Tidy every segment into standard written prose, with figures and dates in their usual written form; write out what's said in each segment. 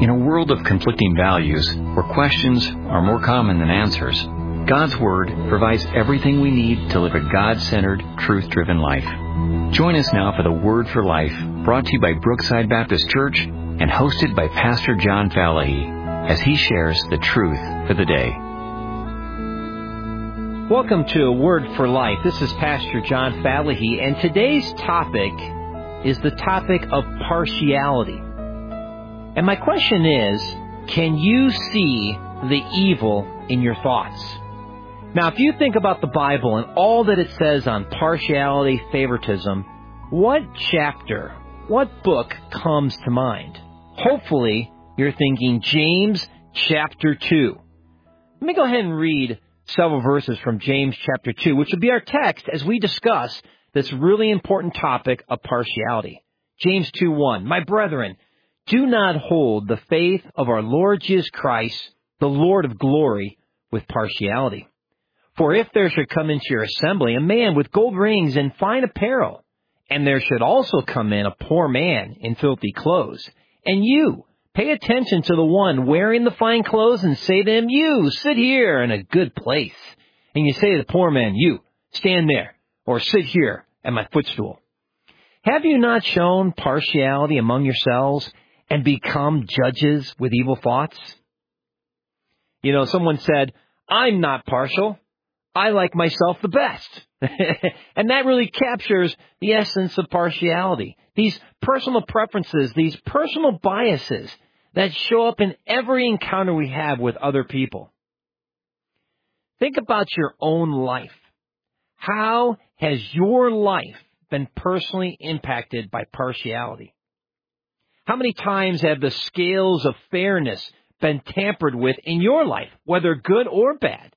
In a world of conflicting values, where questions are more common than answers, God's Word provides everything we need to live a God-centered, truth-driven life. Join us now for the Word for Life, brought to you by Brookside Baptist Church and hosted by Pastor John Fallahy, as he shares the truth for the day. Welcome to A Word for Life. This is Pastor John Fallahy, and today's topic is the topic of partiality. And my question is, can you see the evil in your thoughts? Now, if you think about the Bible and all that it says on partiality, favoritism, what chapter, what book comes to mind? Hopefully, you're thinking James chapter 2. Let me go ahead and read several verses from James chapter 2, which will be our text as we discuss this really important topic of partiality. James 2:1, My brethren, do not hold the faith of our Lord Jesus Christ, the Lord of glory, with partiality. For if there should come into your assembly a man with gold rings and fine apparel, and there should also come in a poor man in filthy clothes, and you pay attention to the one wearing the fine clothes and say to him, you, sit here in a good place. And you say to the poor man, you, stand there, or sit here at my footstool. Have you not shown partiality among yourselves and become judges with evil thoughts? You know, someone said, I'm not partial. I like myself the best. And that really captures the essence of partiality. These personal preferences, these personal biases that show up in every encounter we have with other people. Think about your own life. How has your life been personally impacted by partiality? How many times have the scales of fairness been tampered with in your life, whether good or bad?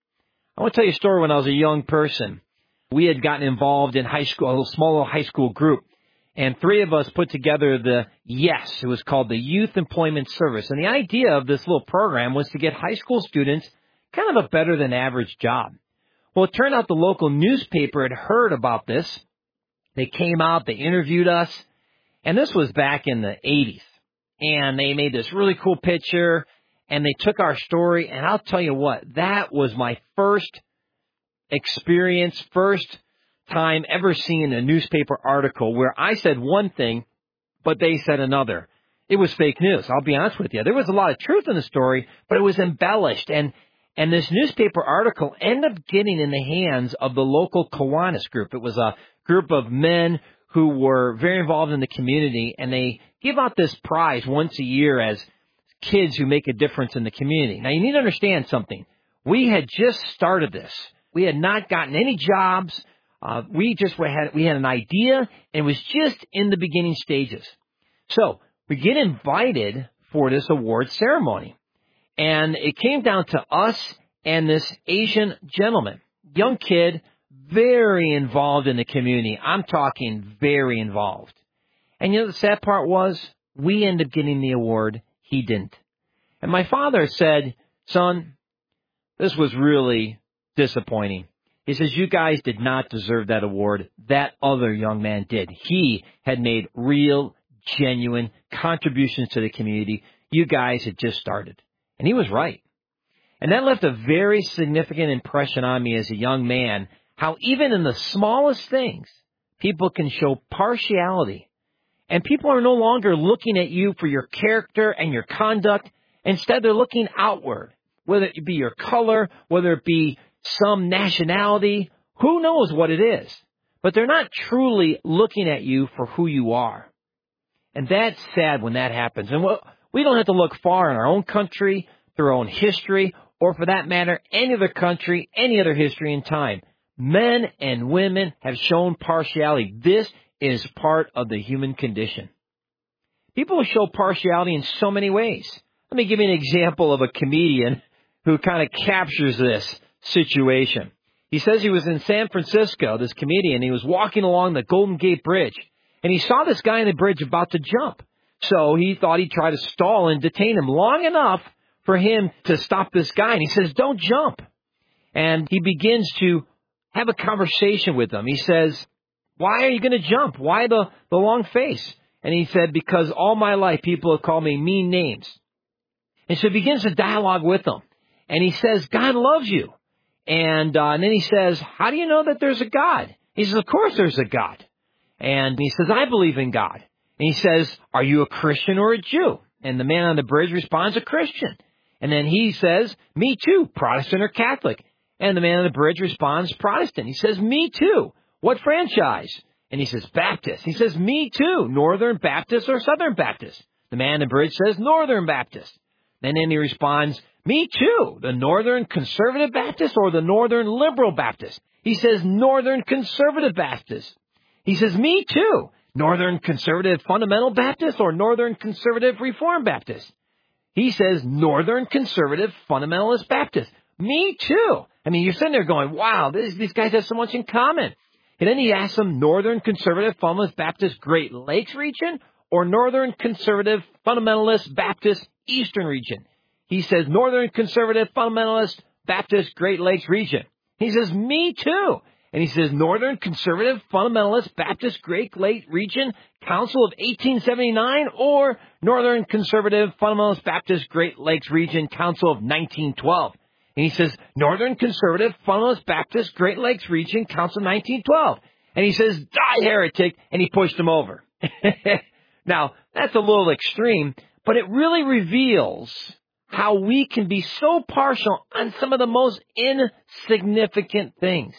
I want to tell you a story. When I was a young person, we had gotten involved in high school, a small little high school group, and three of us put together the YES. It was called the Youth Employment Service. And the idea of this little program was to get high school students kind of a better than average job. Well, it turned out the local newspaper had heard about this. They came out, they interviewed us, and this was back in the 80s. And they made this really cool picture, and they took our story, and I'll tell you what, that was my first experience, first time ever seeing a newspaper article where I said one thing, but they said another. It was fake news, I'll be honest with you. There was a lot of truth in the story, but it was embellished, and this newspaper article ended up getting in the hands of the local Kiwanis group. It was a group of men who were very involved in the community, and they give out this prize once a year as kids who make a difference in the community. Now, you need to understand something. We had just started this. We had not gotten any jobs. We had an idea, and it was just in the beginning stages. So we get invited for this award ceremony, and it came down to us and this Asian gentleman, young kid, very involved in the community. I'm talking very involved. And you know the sad part was, we ended up getting the award. He didn't. And my father said, son, this was really disappointing. He says, you guys did not deserve that award. That other young man did. He had made real, genuine contributions to the community. You guys had just started. And he was right. And that left a very significant impression on me as a young man, how even in the smallest things, people can show partiality. And people are no longer looking at you for your character and your conduct. Instead, they're looking outward, whether it be your color, whether it be some nationality, who knows what it is. But they're not truly looking at you for who you are. And that's sad when that happens. And we don't have to look far in our own country, through our own history, or for that matter, any other country, any other history in time. Men and women have shown partiality. This is part of the human condition. People show partiality in so many ways. Let me give you an example of a comedian who kind of captures this situation. He says he was in San Francisco, this comedian. He was walking along the Golden Gate Bridge, and he saw this guy on the bridge about to jump. So he thought he'd try to stall and detain him long enough for him to stop this guy. And he says, don't jump. And he begins to have a conversation with him. He says, why are you going to jump? Why the long face? And he said, because all my life people have called me mean names. And so he begins to dialogue with them. And he says, God loves you. And then he says, how do you know that there's a God? He says, of course there's a God. And he says, I believe in God. And he says, are you a Christian or a Jew? And the man on the bridge responds, a Christian. And then he says, me too, Protestant or Catholic. And the man on the bridge responds, Protestant. He says, me too. What franchise? And he says, Baptist. He says, me too, Northern Baptist or Southern Baptist. The man on the bridge says, Northern Baptist. And then he responds, me too, the Northern Conservative Baptist or the Northern Liberal Baptist. He says, Northern Conservative Baptist. He says, me too, Northern Conservative Fundamental Baptist or Northern Conservative Reformed Baptist. He says, Northern Conservative Fundamentalist Baptist. Me too. I mean, you're sitting there going, wow, these guys have so much in common. And then he asks them, Northern Conservative Fundamentalist Baptist Great Lakes region or Northern Conservative Fundamentalist Baptist Eastern region? He says, Northern Conservative Fundamentalist Baptist Great Lakes region. He says, me too. And he says, Northern Conservative Fundamentalist Baptist Great Lakes region, Council of 1879 or Northern Conservative Fundamentalist Baptist Great Lakes region, Council of 1912. And he says, Northern Conservative Fundamentalist Baptist Great Lakes region, Council of 1912. And he says, die heretic, and he pushed him over. Now, that's a little extreme, but it really reveals how we can be so partial on some of the most insignificant things.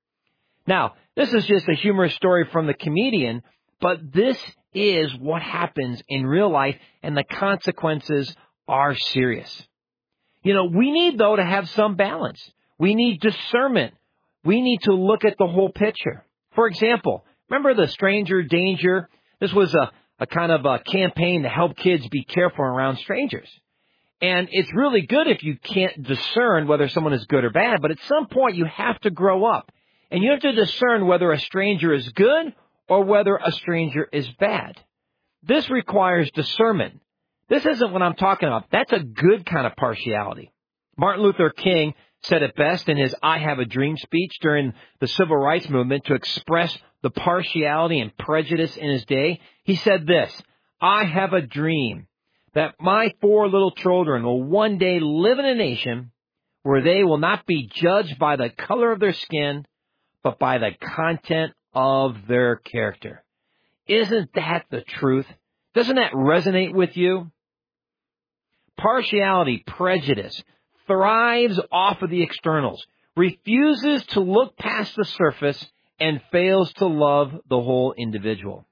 Now, this is just a humorous story from the comedian, but this is what happens in real life, and the consequences are serious. You know, we need, though, to have some balance. We need discernment. We need to look at the whole picture. For example, remember the stranger danger? This was a kind of a campaign to help kids be careful around strangers. And it's really good if you can't discern whether someone is good or bad, but at some point you have to grow up. And you have to discern whether a stranger is good or whether a stranger is bad. This requires discernment. This isn't what I'm talking about. That's a good kind of partiality. Martin Luther King said it best in his I Have a Dream speech during the Civil Rights Movement to express the partiality and prejudice in his day. He said this, I have a dream that my 4 little children will one day live in a nation where they will not be judged by the color of their skin, but by the content of their character. Isn't that the truth? Doesn't that resonate with you? Partiality, prejudice, thrives off of the externals, refuses to look past the surface, and fails to love the whole individual.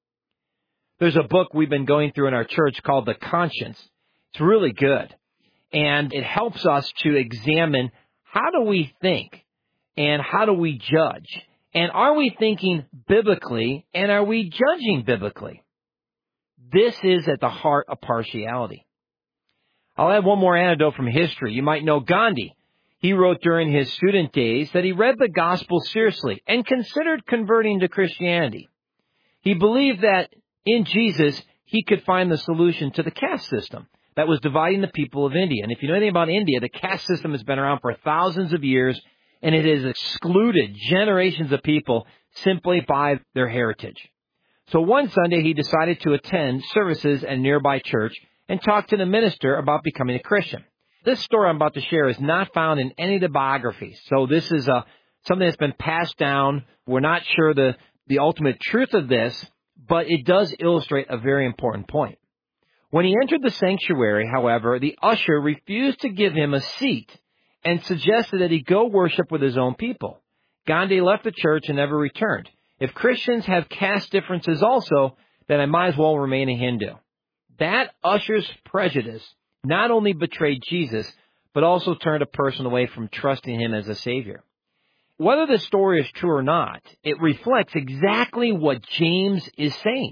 There's a book we've been going through in our church called The Conscience. It's really good. And it helps us to examine how do we think and how do we judge? And are we thinking biblically and are we judging biblically? This is at the heart of partiality. I'll add one more anecdote from history. You might know Gandhi. He wrote during his student days that he read the gospel seriously and considered converting to Christianity. He believed that in Jesus, he could find the solution to the caste system that was dividing the people of India. And if you know anything about India, the caste system has been around for thousands of years, and it has excluded generations of people simply by their heritage. So one Sunday, he decided to attend services at a nearby church and talk to the minister about becoming a Christian. This story I'm about to share is not found in any of the biographies. So this is something that's been passed down. We're not sure the ultimate truth of this, but it does illustrate a very important point. When he entered the sanctuary, however, the usher refused to give him a seat and suggested that he go worship with his own people. Gandhi left the church and never returned. If Christians have caste differences also, then I might as well remain a Hindu. That usher's prejudice not only betrayed Jesus, but also turned a person away from trusting him as a savior. Whether the story is true or not, it reflects exactly what James is saying.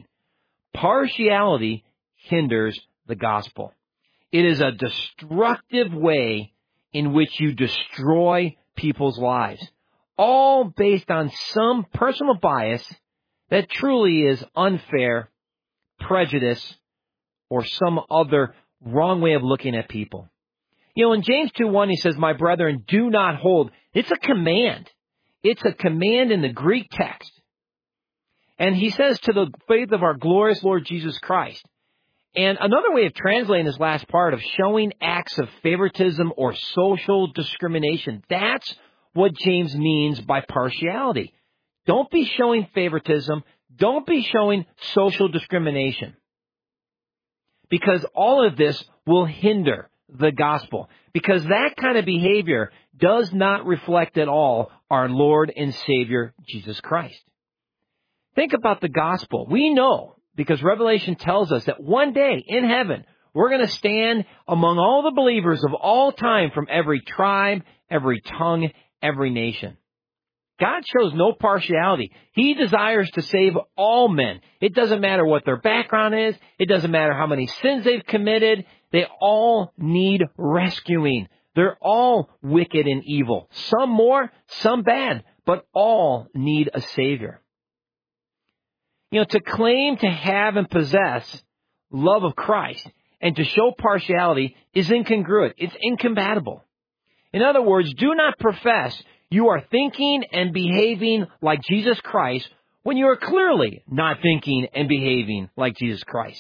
Partiality hinders the gospel. It is a destructive way in which you destroy people's lives, all based on some personal bias that truly is unfair, prejudice, or some other wrong way of looking at people. You know, in James 2:1, he says, my brethren, do not hold. It's a command. It's a command in the Greek text. And he says to the faith of our glorious Lord Jesus Christ. And another way of translating this last part of showing acts of favoritism or social discrimination, that's what James means by partiality. Don't be showing favoritism. Don't be showing social discrimination. Because all of this will hinder the gospel. Because that kind of behavior does not reflect at all our Lord and Savior, Jesus Christ. Think about the gospel. We know, because Revelation tells us that one day in heaven, we're going to stand among all the believers of all time from every tribe, every tongue, every nation. God shows no partiality. He desires to save all men. It doesn't matter what their background is. It doesn't matter how many sins they've committed. They all need rescuing. They're all wicked and evil. Some more, some bad, but all need a Savior. You know, to claim to have and possess love of Christ and to show partiality is incongruent. It's incompatible. In other words, do not profess you are thinking and behaving like Jesus Christ when you are clearly not thinking and behaving like Jesus Christ.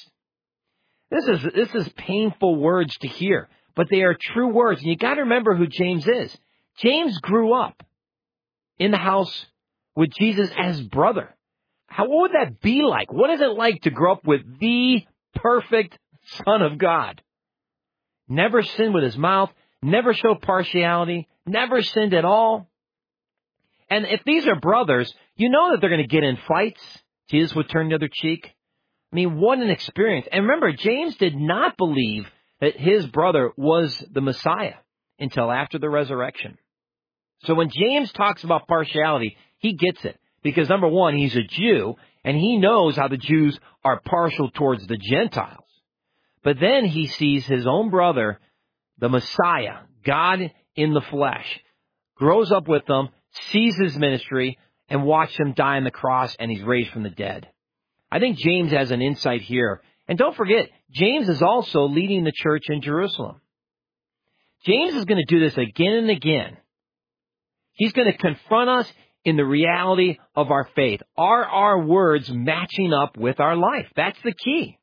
This is painful words to hear, but they are true words. And you got to remember who James is. James grew up in the house with Jesus as brother. What would that be like? What is it like to grow up with the perfect Son of God? Never sinned with his mouth, never showed partiality, never sinned at all. And if these are brothers, you know that they're going to get in fights. Jesus would turn the other cheek. I mean, what an experience. And remember, James did not believe that his brother was the Messiah until after the resurrection. So when James talks about partiality, he gets it. Because number one, he's a Jew, and he knows how the Jews are partial towards the Gentiles. But then he sees his own brother, the Messiah, God in the flesh, grows up with them, sees his ministry, and watched him die on the cross, and he's raised from the dead. I think James has an insight here. And don't forget, James is also leading the church in Jerusalem. James is going to do this again and again. He's going to confront us in the reality of our faith. Are our words matching up with our life? That's the key.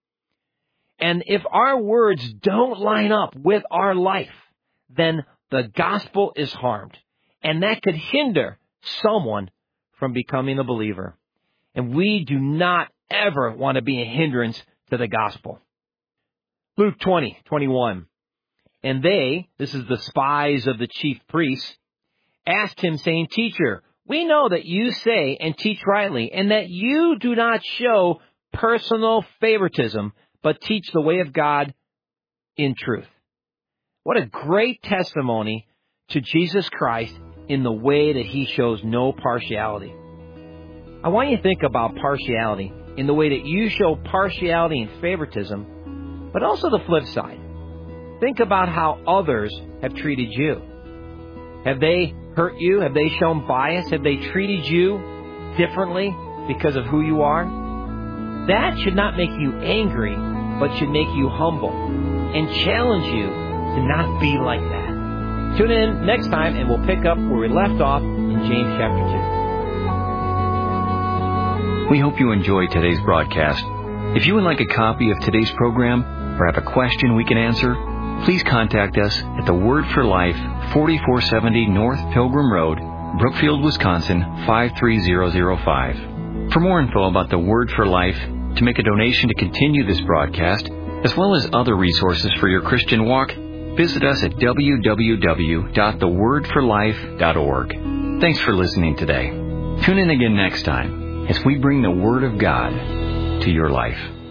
And if our words don't line up with our life, then the gospel is harmed. And that could hinder someone from becoming a believer. And we do not ever want to be a hindrance to the gospel. Luke 20:21. And they, this is the spies of the chief priests, asked him, saying, Teacher, we know that you say and teach rightly, and that you do not show personal favoritism, but teach the way of God in truth. What a great testimony to Jesus Christ in the way that he shows no partiality. I want you to think about partiality in the way that you show partiality and favoritism, but also the flip side. Think about how others have treated you. Have they hurt you? Have they shown bias? Have they treated you differently because of who you are? That should not make you angry, but should make you humble and challenge you to not be like that. Tune in next time and we'll pick up where we left off in James chapter 2. We hope you enjoyed today's broadcast. If you would like a copy of today's program or have a question we can answer, please contact us at the Word for Life, 4470 North Pilgrim Road, Brookfield, Wisconsin, 53005. For more info about the Word for Life, to make a donation to continue this broadcast, as well as other resources for your Christian walk, visit us at www.thewordforlife.org. Thanks for listening today. Tune in again next time as we bring the Word of God to your life.